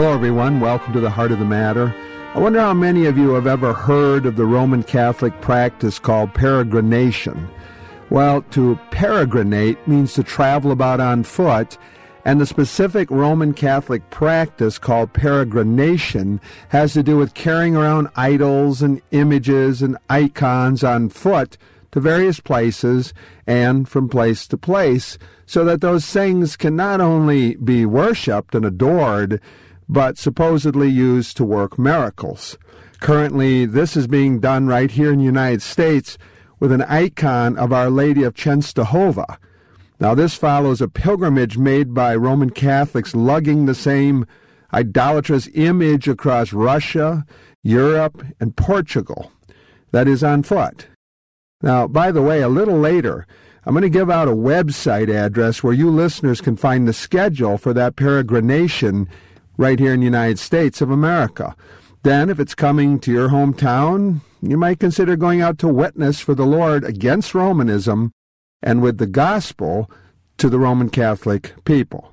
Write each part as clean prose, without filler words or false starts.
Hello, everyone. Welcome to the Heart of the Matter. I wonder how many of you have ever heard of the Roman Catholic practice called peregrination. Well, to peregrinate means to travel about on foot, and the specific Roman Catholic practice called peregrination has to do with carrying around idols and images and icons on foot to various places and from place to place, so that those things can not only be worshipped and adored, but supposedly used to work miracles. Currently, this is being done right here in the United States with an icon of Our Lady of Czestochowa. Now, this follows a pilgrimage made by Roman Catholics lugging the same idolatrous image across Russia, Europe, and Portugal. That is on foot. Now, by the way, a little later, I'm going to give out a website address where you listeners can find the schedule for that peregrination right here in the United States of America. Then, if it's coming to your hometown, you might consider going out to witness for the Lord against Romanism and with the gospel to the Roman Catholic people.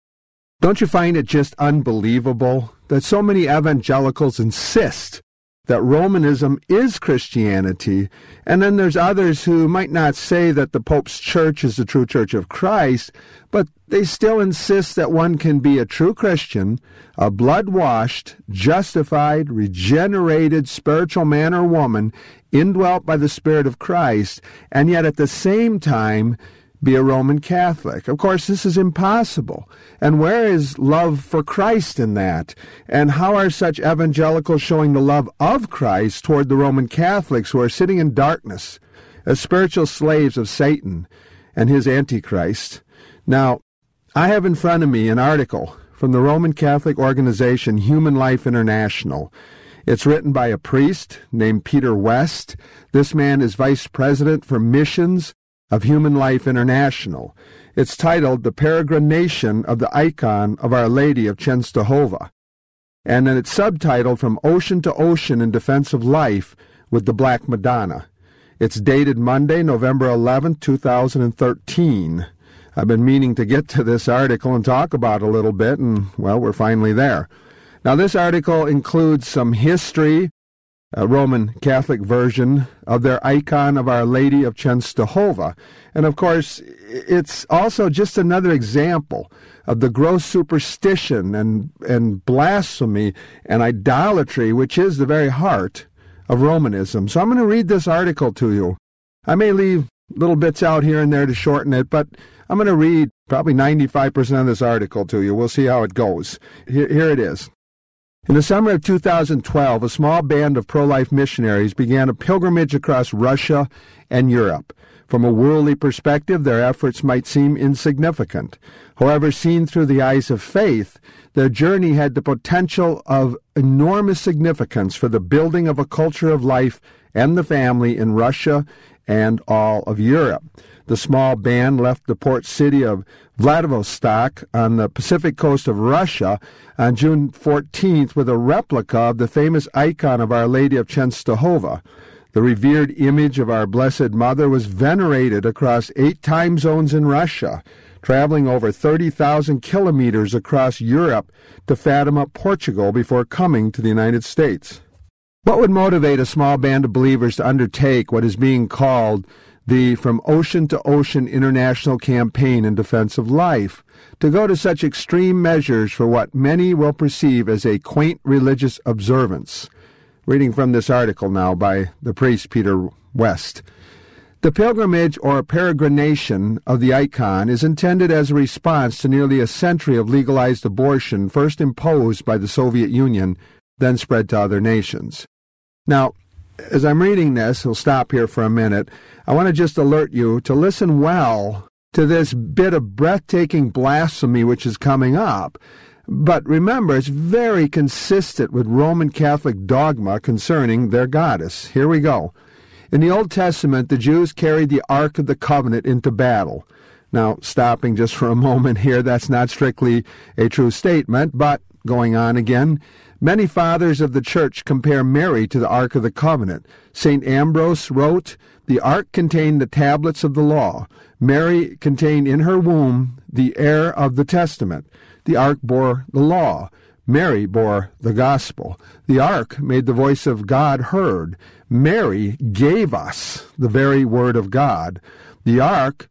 Don't you find it just unbelievable that so many evangelicals insist that Romanism is Christianity, and then there's others who might not say that the Pope's church is the true church of Christ, but they still insist that one can be a true Christian, a blood-washed, justified, regenerated spiritual man or woman, indwelt by the Spirit of Christ, and yet at the same time be a Roman Catholic. Of course, this is impossible. And where is love for Christ in that? And how are such evangelicals showing the love of Christ toward the Roman Catholics who are sitting in darkness as spiritual slaves of Satan and his Antichrist? Now, I have in front of me an article from the Roman Catholic organization Human Life International. It's written by a priest named Peter West. This man is vice president for missions of Human Life International. It's titled The Peregrination of the Icon of Our Lady of Czestochowa. And then it's subtitled From Ocean to Ocean in Defense of Life with the Black Madonna. It's dated Monday, November 11, 2013. I've been meaning to get to this article and talk about it a little bit, and, well, we're finally there. Now, this article includes some history, a Roman Catholic version of their icon of Our Lady of Czestochowa. And of course, it's also just another example of the gross superstition and blasphemy and idolatry, which is the very heart of Romanism. So I'm going to read this article to you. I may leave little bits out here and there to shorten it, but I'm going to read probably 95% of this article to you. We'll see how it goes. Here it is. In the summer of 2012, a small band of pro-life missionaries began a pilgrimage across Russia and Europe. From a worldly perspective, their efforts might seem insignificant. However, seen through the eyes of faith, their journey had the potential of enormous significance for the building of a culture of life and the family in Russia and all of Europe. The small band left the port city of Vladivostok on the Pacific coast of Russia on June 14th with a replica of the famous icon of Our Lady of Czestochowa. The revered image of our Blessed Mother was venerated across 8 time zones in Russia, traveling over 30,000 kilometers across Europe to Fatima, Portugal, before coming to the United States. What would motivate a small band of believers to undertake what is being called the From Ocean to Ocean International Campaign in Defense of Life, to go to such extreme measures for what many will perceive as a quaint religious observance? Reading from this article now by the priest Peter West. The pilgrimage or peregrination of the icon is intended as a response to nearly a century of legalized abortion first imposed by the Soviet Union, then spread to other nations. Now, as I'm reading this, we'll stop here for a minute. I want to just alert you to listen well to this bit of breathtaking blasphemy which is coming up. But remember, it's very consistent with Roman Catholic dogma concerning their goddess. Here we go. In the Old Testament, the Jews carried the Ark of the Covenant into battle. Now, stopping just for a moment here, that's not strictly a true statement, but going on again, many fathers of the Church compare Mary to the Ark of the Covenant. St. Ambrose wrote, "The Ark contained the tablets of the law. Mary contained in her womb the heir of the testament. The Ark bore the law. Mary bore the gospel. The ark made the voice of God heard. Mary gave us the very word of God. The ark,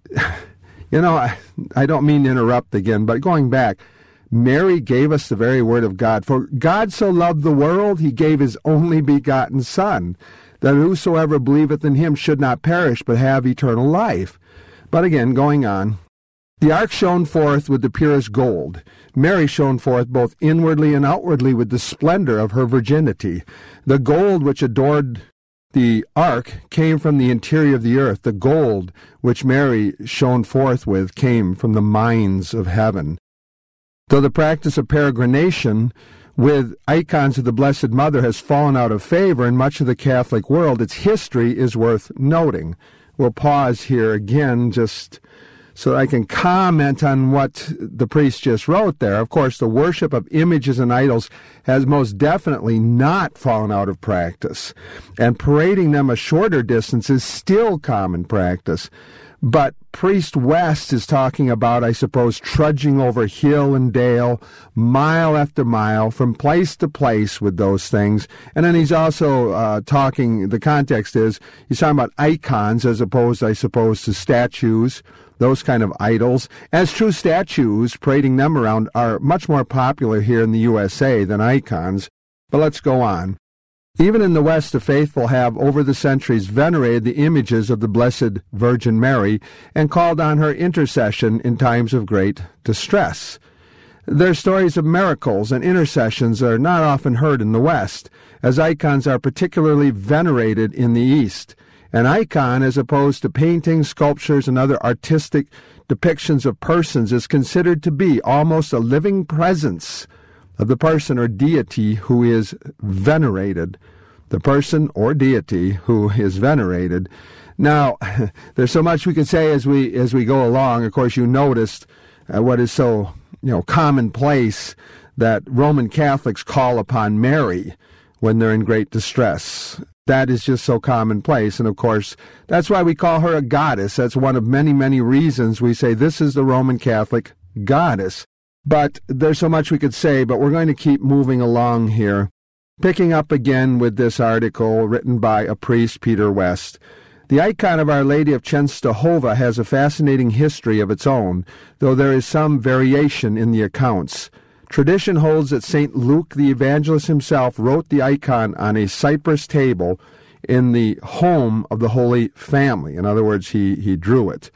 I don't mean to interrupt again, but going back, Mary gave us the very word of God. For God so loved the world, he gave his only begotten Son, that whosoever believeth in him should not perish, but have eternal life. But again, going on, the ark shone forth with the purest gold. Mary shone forth both inwardly and outwardly with the splendor of her virginity. The gold which adored the ark came from the interior of the earth. The gold which Mary shone forth with came from the mines of heaven. Though the practice of peregrination with icons of the Blessed Mother has fallen out of favor in much of the Catholic world, its history is worth noting. We'll pause here again just so I can comment on what the priest just wrote there. Of course, the worship of images and idols has most definitely not fallen out of practice, and parading them a shorter distance is still common practice. But Priest West is talking about, I suppose, trudging over hill and dale, mile after mile, from place to place with those things. And then he's also talking, the context is, he's talking about icons as opposed, I suppose, to statues, those kind of idols. As true statues, parading them around are much more popular here in the USA than icons. But let's go on. Even in the West, the faithful have, over the centuries, venerated the images of the Blessed Virgin Mary and called on her intercession in times of great distress. Their stories of miracles and intercessions are not often heard in the West, as icons are particularly venerated in the East. An icon, as opposed to paintings, sculptures, and other artistic depictions of persons, is considered to be almost a living presence of the person or deity who is venerated. The person or deity who is venerated. Now, there's so much we can say as we go along. Of course, you noticed what is so commonplace, that Roman Catholics call upon Mary when they're in great distress. That is just so commonplace. And of course, that's why we call her a goddess. That's one of many, many reasons we say this is the Roman Catholic goddess. But there's so much we could say, but we're going to keep moving along here. Picking up again with this article written by a priest, Peter West. The icon of Our Lady of Czestochowa has a fascinating history of its own, though there is some variation in the accounts. Tradition holds that St. Luke the Evangelist himself wrote the icon on a cypress table in the home of the Holy Family. In other words, he drew it.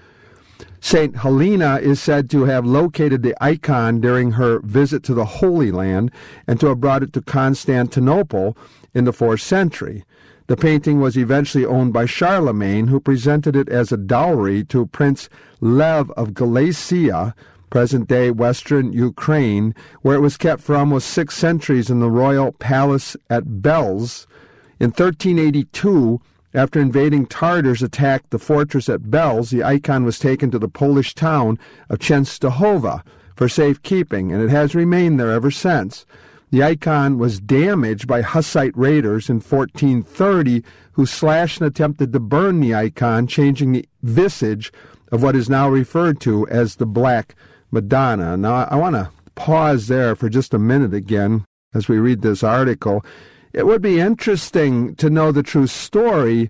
St. Helena is said to have located the icon during her visit to the Holy Land and to have brought it to Constantinople in the 4th century. The painting was eventually owned by Charlemagne, who presented it as a dowry to Prince Lev of Galicia, present-day western Ukraine, where it was kept for almost 6 centuries in the royal palace at Belz. In 1382, after invading Tartars attacked the fortress at Belz, the icon was taken to the Polish town of Czestochowa for safekeeping, and it has remained there ever since. The icon was damaged by Hussite raiders in 1430, who slashed and attempted to burn the icon, changing the visage of what is now referred to as the Black Madonna. Now, I want to pause there for just a minute again as we read this article. It would be interesting to know the true story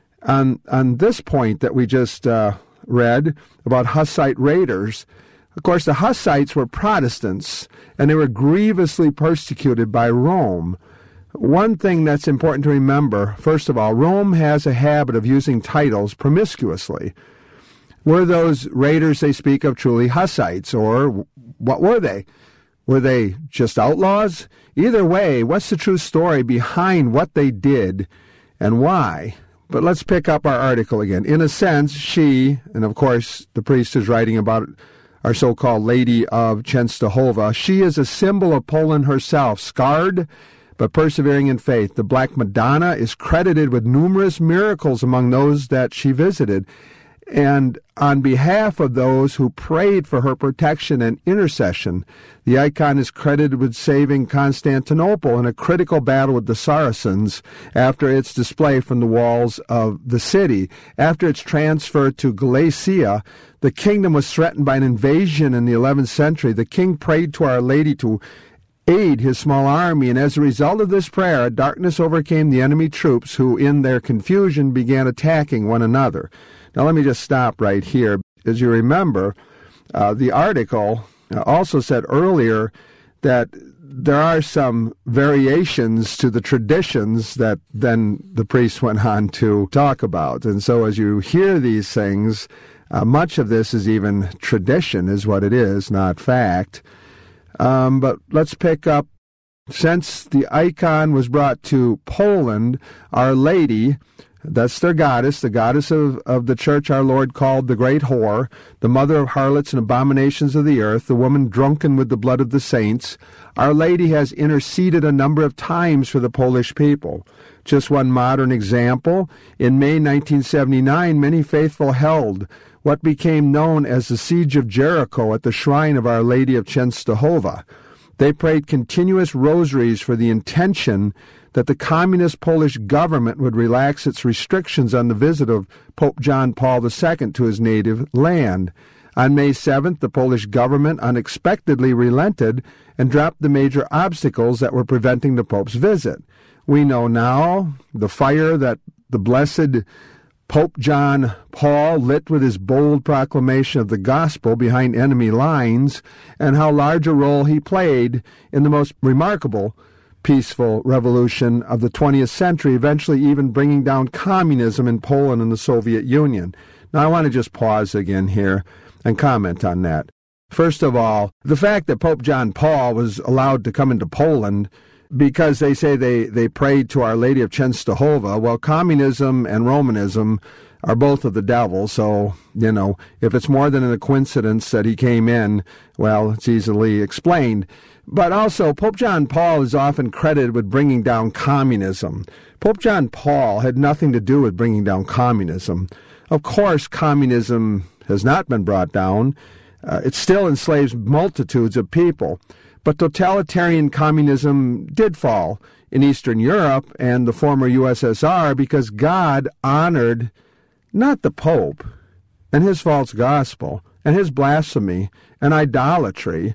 on this point that we just read about Hussite raiders. Of course, the Hussites were Protestants, and they were grievously persecuted by Rome. One thing that's important to remember, first of all, Rome has a habit of using titles promiscuously. Were those raiders they speak of truly Hussites, or what were they? Were they just outlaws? Either way, what's the true story behind what they did and why? But let's pick up our article again. In a sense, she, and of course the priest is writing about our so-called Lady of Czestochowa, she is a symbol of Poland herself, scarred but persevering in faith. The Black Madonna is credited with numerous miracles among those that she visited. And on behalf of those who prayed for her protection and intercession, the icon is credited with saving Constantinople in a critical battle with the Saracens after its display from the walls of the city. After its transfer to Galicia, the kingdom was threatened by an invasion in the 11th century. The king prayed to Our Lady to aid his small army, and as a result of this prayer, darkness overcame the enemy troops who, in their confusion, began attacking one another. Now, let me just stop right here. As you remember, the article also said earlier that there are some variations to the traditions that then the priest went on to talk about. And so as you hear these things, much of this is even tradition, is what it is, not fact. But let's pick up. Since the icon was brought to Poland, Our Lady, that's their goddess, the goddess of the church our Lord called the Great Whore, the mother of harlots and abominations of the earth, the woman drunken with the blood of the saints, Our Lady has interceded a number of times for the Polish people. Just one modern example, in May 1979, many faithful held what became known as the Siege of Jericho at the shrine of Our Lady of Częstochowa. They prayed continuous rosaries for the intention that the communist Polish government would relax its restrictions on the visit of Pope John Paul II to his native land. On May 7th, the Polish government unexpectedly relented and dropped the major obstacles that were preventing the Pope's visit. We know now the fire that the blessed Pope John Paul lit with his bold proclamation of the gospel behind enemy lines, and how large a role he played in the most remarkable peaceful revolution of the 20th century, eventually even bringing down communism in Poland and the Soviet Union. Now, I want to just pause again here and comment on that. First of all, the fact that Pope John Paul was allowed to come into Poland because they say they prayed to Our Lady of Częstochowa. Well, communism and Romanism are both of the devil, so, if it's more than a coincidence that he came in, well, it's easily explained. But also, Pope John Paul is often credited with bringing down communism. Pope John Paul had nothing to do with bringing down communism. Of course, communism has not been brought down. It still enslaves multitudes of people. But totalitarian communism did fall in Eastern Europe and the former USSR because God honored not the Pope and his false gospel and his blasphemy and idolatry.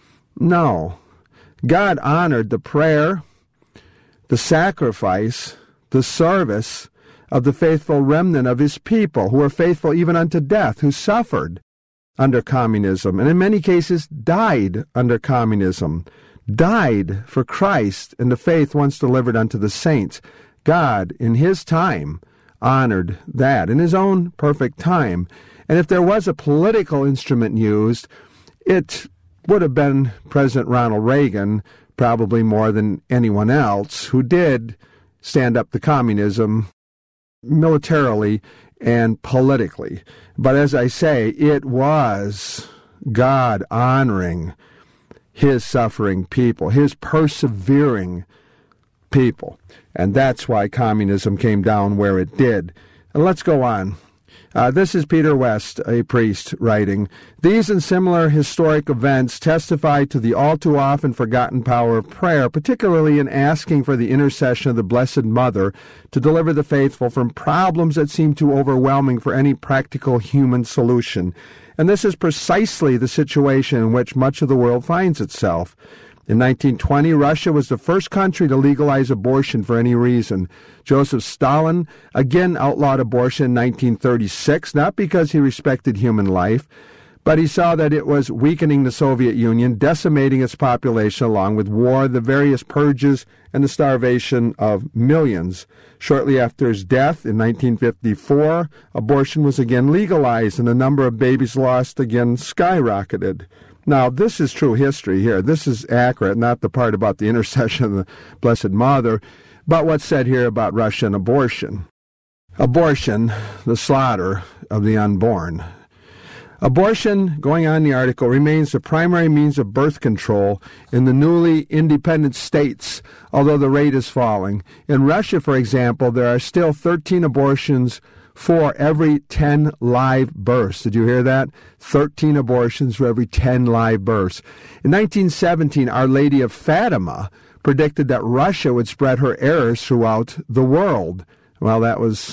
No. God honored the prayer, the sacrifice, the service of the faithful remnant of his people who were faithful even unto death, who suffered under communism, and in many cases died under communism, died for Christ and the faith once delivered unto the saints. God, in his time, honored that, in his own perfect time. And if there was a political instrument used, it would have been President Ronald Reagan, probably more than anyone else, who did stand up to communism militarily and politically. But as I say, it was God honoring his suffering people, his persevering people. And that's why communism came down where it did. And let's go on. This is Peter West, a priest, writing, "These and similar historic events testify to the all too often forgotten power of prayer, particularly in asking for the intercession of the Blessed Mother to deliver the faithful from problems that seem too overwhelming for any practical human solution. And this is precisely the situation in which much of the world finds itself. In 1920, Russia was the first country to legalize abortion for any reason. Joseph Stalin again outlawed abortion in 1936, not because he respected human life, but he saw that it was weakening the Soviet Union, decimating its population along with war, the various purges, and the starvation of millions. Shortly after his death in 1954, abortion was again legalized, and the number of babies lost again skyrocketed. Now, this is true history here. This is accurate, not the part about the intercession of the Blessed Mother, but what's said here about Russian abortion. Abortion, the slaughter of the unborn. Abortion, going on in the article, remains the primary means of birth control in the newly independent states, although the rate is falling. In Russia, for example, there are still 13 abortions for every 10 live births. Did you hear that? 13 abortions for every 10 live births. In 1917, Our Lady of Fatima predicted that Russia would spread her errors throughout the world. Well, that was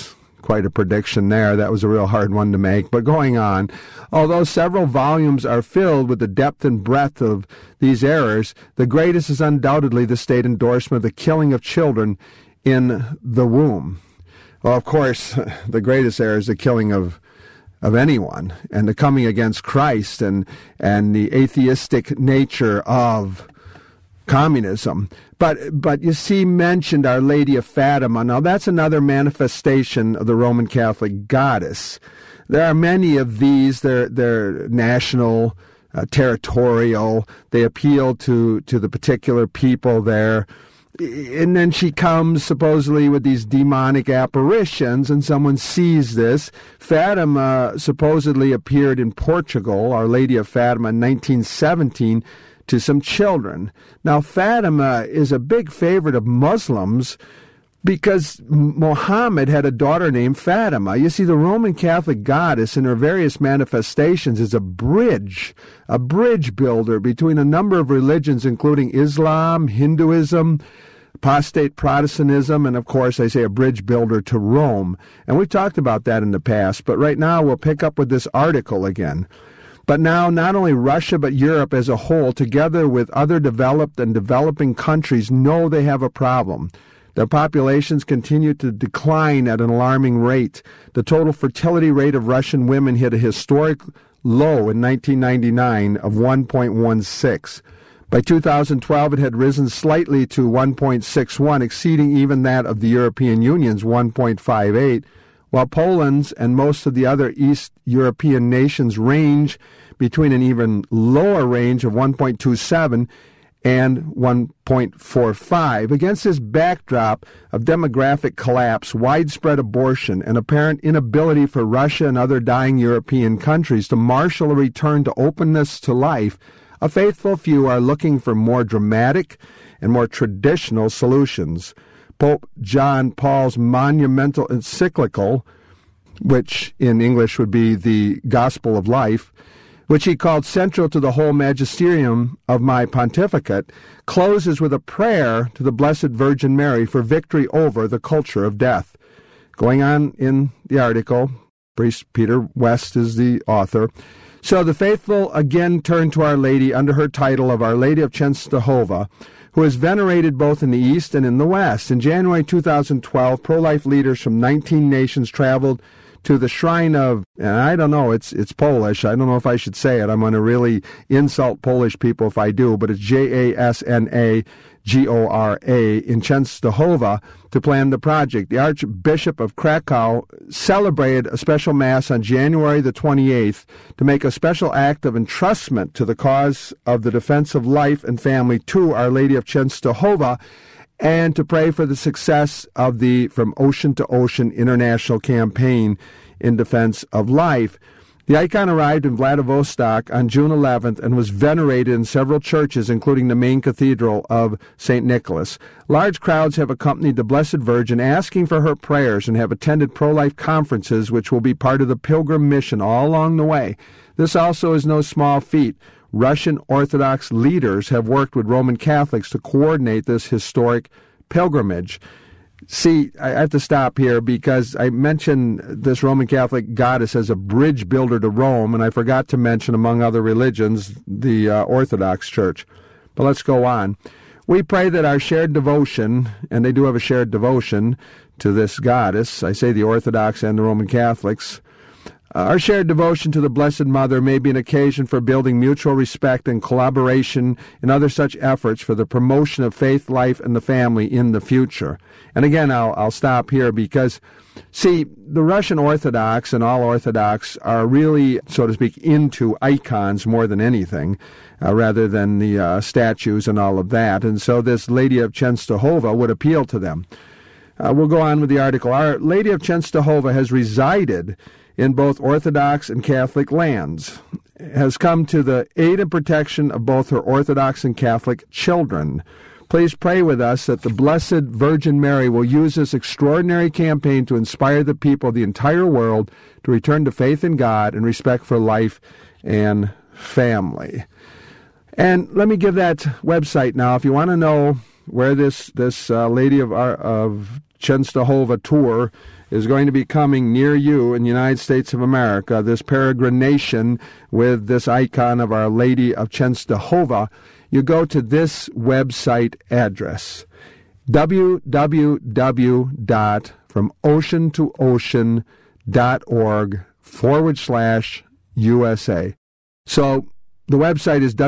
quite a prediction there. That was a real hard one to make. But going on, although several volumes are filled with the depth and breadth of these errors, the greatest is undoubtedly the state endorsement of the killing of children in the womb. Well, of course, the greatest error is the killing of anyone, and the coming against Christ and the atheistic nature of communism. But you see mentioned Our Lady of Fatima. Now that's another manifestation of the Roman Catholic goddess. There are many of these. They're national, territorial. They appeal to the particular people there. And then she comes supposedly with these demonic apparitions, and someone sees this. Fatima supposedly appeared in Portugal, Our Lady of Fatima, in 1917, to some children. Now, Fatima is a big favorite of Muslims because Muhammad had a daughter named Fatima. You see, the Roman Catholic goddess in her various manifestations is a bridge builder between a number of religions, including Islam, Hinduism, apostate Protestantism, and of course, I say a bridge builder to Rome. And we've talked about that in the past, but right now we'll pick up with this article again. But now, not only Russia, but Europe as a whole, together with other developed and developing countries, know they have a problem. Their populations continue to decline at an alarming rate. The total fertility rate of Russian women hit a historic low in 1999 of 1.16. By 2012, it had risen slightly to 1.61, exceeding even that of the European Union's 1.58, while Poland's and most of the other East European nations range between an even lower range of 1.27 and 1.45. Against this backdrop of demographic collapse, widespread abortion, and apparent inability for Russia and other dying European countries to marshal a return to openness to life, a faithful few are looking for more dramatic and more traditional solutions. Pope John Paul's monumental encyclical, which in English would be the Gospel of Life, which he called central to the whole magisterium of my pontificate, closes with a prayer to the Blessed Virgin Mary for victory over the culture of death. Going on in the article, Priest Peter West is the author. So the faithful again turn to Our Lady under her title of Our Lady of Czestochowa, who is venerated both in the East and in the West. In January 2012, pro-life leaders from 19 nations traveled to the shrine of, and I don't know, it's Polish. I don't know if I should say it. I'm going to really insult Polish people if I do, but it's Jasnagora in Czestochowa to plan the project. The Archbishop of Krakow celebrated a special Mass on January the 28th to make a special act of entrustment to the cause of the defense of life and family to Our Lady of Czestochowa, and to pray for the success of the From Ocean to Ocean international campaign in defense of life. The icon arrived in Vladivostok on June 11th and was venerated in several churches, including the main cathedral of St. Nicholas. Large crowds have accompanied the Blessed Virgin, asking for her prayers, and have attended pro-life conferences, which will be part of the pilgrim mission all along the way. This also is no small feat. Russian Orthodox leaders have worked with Roman Catholics to coordinate this historic pilgrimage. See, I have to stop here because I mentioned this Roman Catholic goddess as a bridge builder to Rome, and I forgot to mention, among other religions, the Orthodox Church. But let's go on. We pray that our shared devotion, and they do have a shared devotion to this goddess, I say the Orthodox and the Roman Catholics, our shared devotion to the Blessed Mother may be an occasion for building mutual respect and collaboration in other such efforts for the promotion of faith, life, and the family in the future. And again, I'll stop here because, see, the Russian Orthodox and all Orthodox are really, so to speak, into icons more than anything, rather than the statues and all of that. And so this Lady of Czestochowa would appeal to them. We'll go on with the article. Our Lady of Czestochowa has resided in both Orthodox and Catholic lands, has come to the aid and protection of both her Orthodox and Catholic children. Please pray with us that the Blessed Virgin Mary will use this extraordinary campaign to inspire the people of the entire world to return to faith in God and respect for life and family. And let me give that website now. If you want to know where this Lady of Czestochowa tour is going to be coming near you in the United States of America, this peregrination with this icon of Our Lady of Czestochowa, you go to this website address, www.FromOceanToOcean.org/USA. So the website is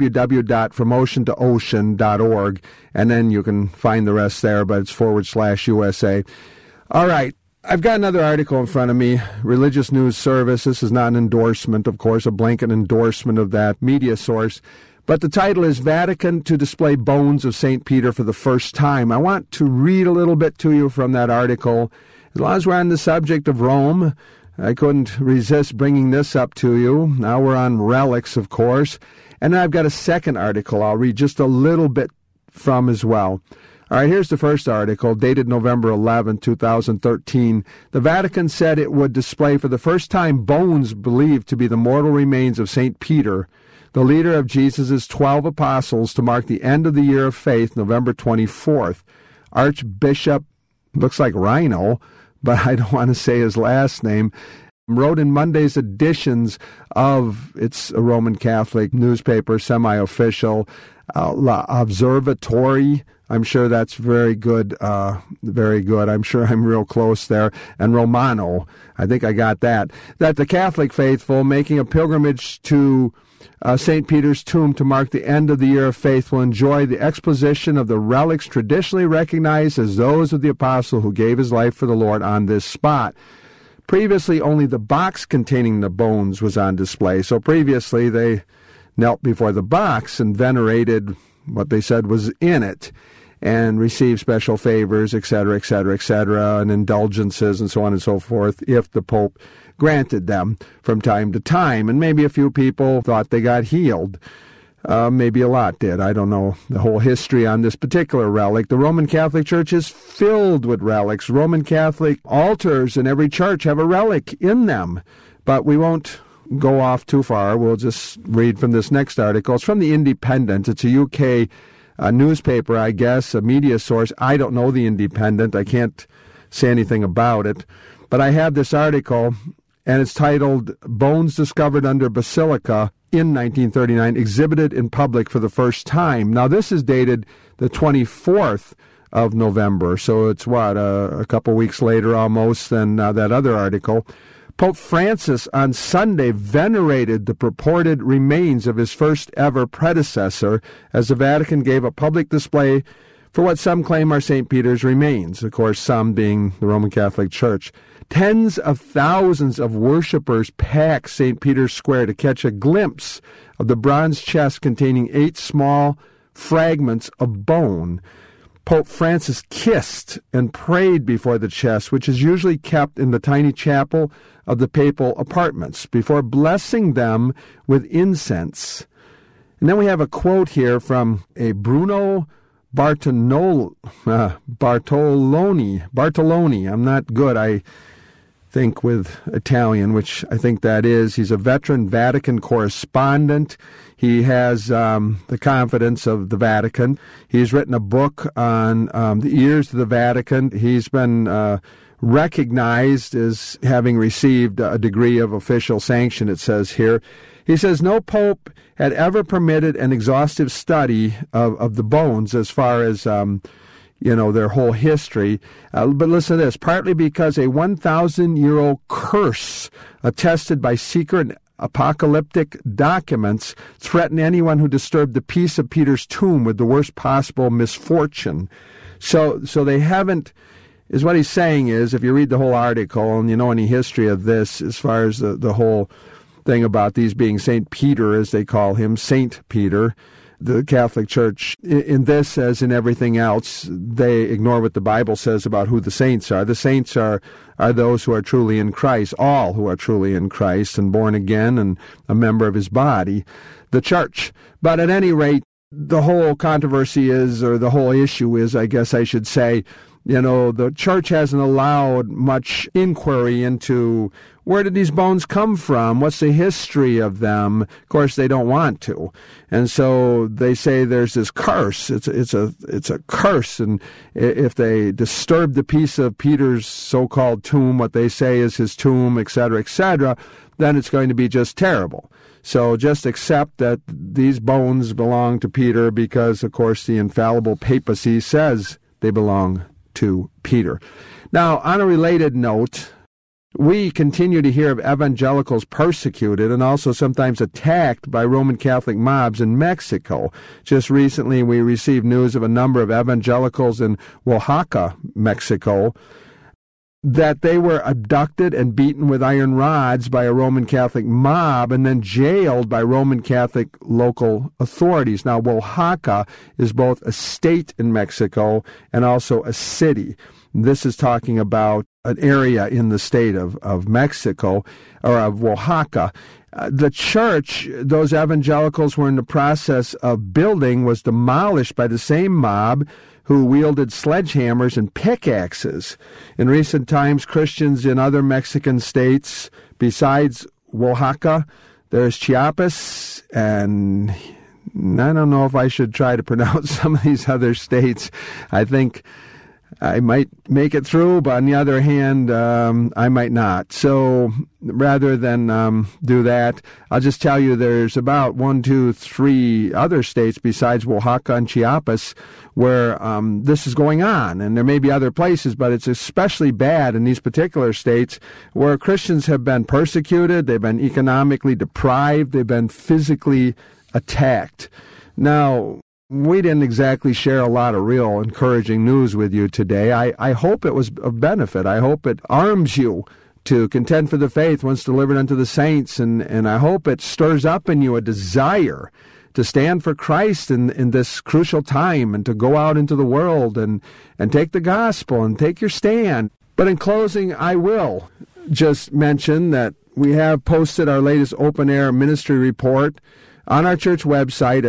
www.FromOceanToOcean.org, and then you can find the rest there, but it's /USA. All right, I've got another article in front of me, Religious News Service. This is not an endorsement, of course, a blanket endorsement of that media source. But the title is Vatican to Display Bones of St. Peter for the First Time. I want to read a little bit to you from that article. As long as we're on the subject of Rome, I couldn't resist bringing this up to you. Now we're on relics, of course. And then I've got a second article I'll read just a little bit from as well. All right, here's the first article, dated November 11, 2013. The Vatican said it would display for the first time bones believed to be the mortal remains of St. Peter, the leader of Jesus' 12 apostles, to mark the end of the year of faith, November 24th. Archbishop, looks like Rhino, but I don't want to say his last name, wrote in Monday's editions of, it's a Roman Catholic newspaper, semi-official, L'Osservatore. I'm sure that's very good, very good. I'm sure I'm real close there. And Romano, I think I got that. That the Catholic faithful making a pilgrimage to St. Peter's tomb to mark the end of the year of faith will enjoy the exposition of the relics traditionally recognized as those of the apostle who gave his life for the Lord on this spot. Previously, only the box containing the bones was on display. So previously, they knelt before the box and venerated what they said was in it and received special favors, etc., etc., etc., and indulgences and so on and so forth if the Pope granted them from time to time. And maybe a few people thought they got healed. Maybe a lot did. I don't know the whole history on this particular relic. The Roman Catholic Church is filled with relics. Roman Catholic altars in every church have a relic in them. But we won't go off too far. We'll just read from this next article. It's from The Independent. It's a UK newspaper, I guess, a media source. I don't know The Independent. I can't say anything about it. But I have this article, and it's titled, Bones Discovered Under Basilica in 1939, Exhibited in Public for the First Time. Now, this is dated the 24th of November, so it's, a couple weeks later almost than that other article. Pope Francis on Sunday venerated the purported remains of his first ever predecessor as the Vatican gave a public display for what some claim are St. Peter's remains, of course, some being the Roman Catholic Church. Tens of thousands of worshippers packed St. Peter's Square to catch a glimpse of the bronze chest containing 8 small fragments of bone. Pope Francis kissed and prayed before the chest, which is usually kept in the tiny chapel of the papal apartments, before blessing them with incense. And then we have a quote here from a Bruno Bartoloni. I'm not good, I think, with Italian, which I think that is. He's a veteran Vatican correspondent. He has the confidence of the Vatican. He's written a book on the ears of the Vatican. He's been recognized as having received a degree of official sanction, it says here. He says no pope had ever permitted an exhaustive study of the bones as far as their whole history. But listen to this, partly because a 1,000-year-old curse attested by secret apocalyptic documents threatened anyone who disturbed the peace of Peter's tomb with the worst possible misfortune. So they haven't, is what he's saying is, if you read the whole article and you know any history of this, as far as the whole thing about these being St. Peter, as they call him, Saint Peter, the Catholic Church, in this as in everything else, they ignore what the Bible says about who the saints are. The saints are those who are truly in Christ, all who are truly in Christ and born again and a member of his body, the Church. But at any rate, the whole controversy is, or the whole issue is, I guess I should say, The church hasn't allowed much inquiry into where did these bones come from? What's the history of them? Of course, they don't want to. And so they say there's this curse. It's a curse. And if they disturb the piece of Peter's so-called tomb, what they say is his tomb, etc., then it's going to be just terrible. So just accept that these bones belong to Peter because, of course, the infallible papacy says they belong to Peter. Now, on a related note, we continue to hear of evangelicals persecuted and also sometimes attacked by Roman Catholic mobs in Mexico. Just recently, we received news of a number of evangelicals in Oaxaca, Mexico, that they were abducted and beaten with iron rods by a Roman Catholic mob and then jailed by Roman Catholic local authorities. Now, Oaxaca is both a state in Mexico and also a city. This is talking about an area in the state of Mexico, or of Oaxaca. The church those evangelicals were in the process of building was demolished by the same mob who wielded sledgehammers and pickaxes. In recent times, Christians in other Mexican states, besides Oaxaca, there's Chiapas, and I don't know if I should try to pronounce some of these other states. I think I might make it through, but on the other hand, I might not. So rather than do that, I'll just tell you there's about 1, 2, 3 other states besides Oaxaca and Chiapas where this is going on. And there may be other places, but it's especially bad in these particular states where Christians have been persecuted, they've been economically deprived, they've been physically attacked. Now, we didn't exactly share a lot of real encouraging news with you today. I hope it was of benefit. I hope it arms you to contend for the faith once delivered unto the saints, and I hope it stirs up in you a desire to stand for Christ in this crucial time and to go out into the world and take the gospel and take your stand. But in closing, I will just mention that we have posted our latest open-air ministry report on our church website at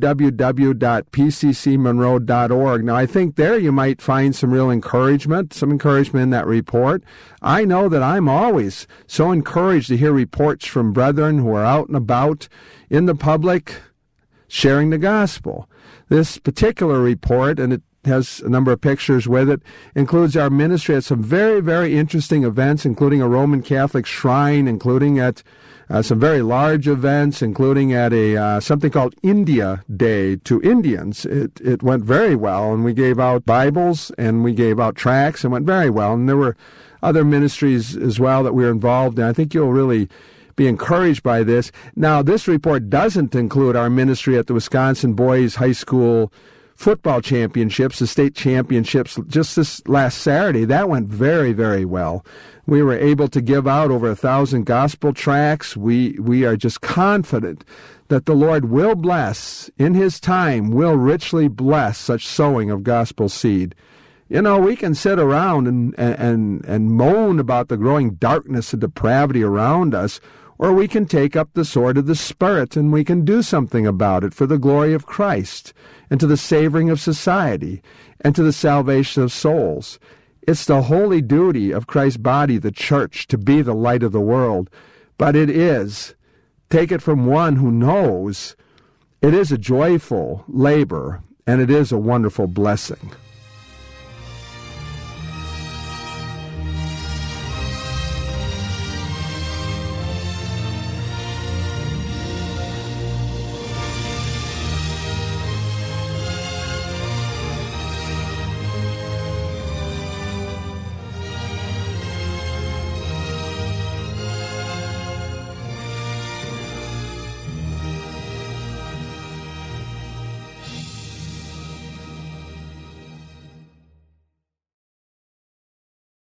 www.pccmonroe.org. Now, I think there you might find some real encouragement, some encouragement in that report. I know that I'm always so encouraged to hear reports from brethren who are out and about in the public sharing the gospel. This particular report, and it has a number of pictures with it, includes our ministry at some very, very interesting events, including a Roman Catholic shrine, including at some very large events, including at a something called India Day to Indians. It went very well, and we gave out Bibles, and we gave out tracts, and went very well. And there were other ministries as well that we were involved in. I think you'll really be encouraged by this. Now, this report doesn't include our ministry at the Wisconsin Boys High School football championships, the state championships, just this last Saturday. That went very, very well. We were able to give out over 1,000 gospel tracts. We are just confident that the Lord will bless, in His time, will richly bless such sowing of gospel seed. We can sit around and moan about the growing darkness and depravity around us, or we can take up the sword of the Spirit and we can do something about it for the glory of Christ and to the savoring of society and to the salvation of souls. It's the holy duty of Christ's body, the church, to be the light of the world. But it is, take it from one who knows, it is a joyful labor and it is a wonderful blessing.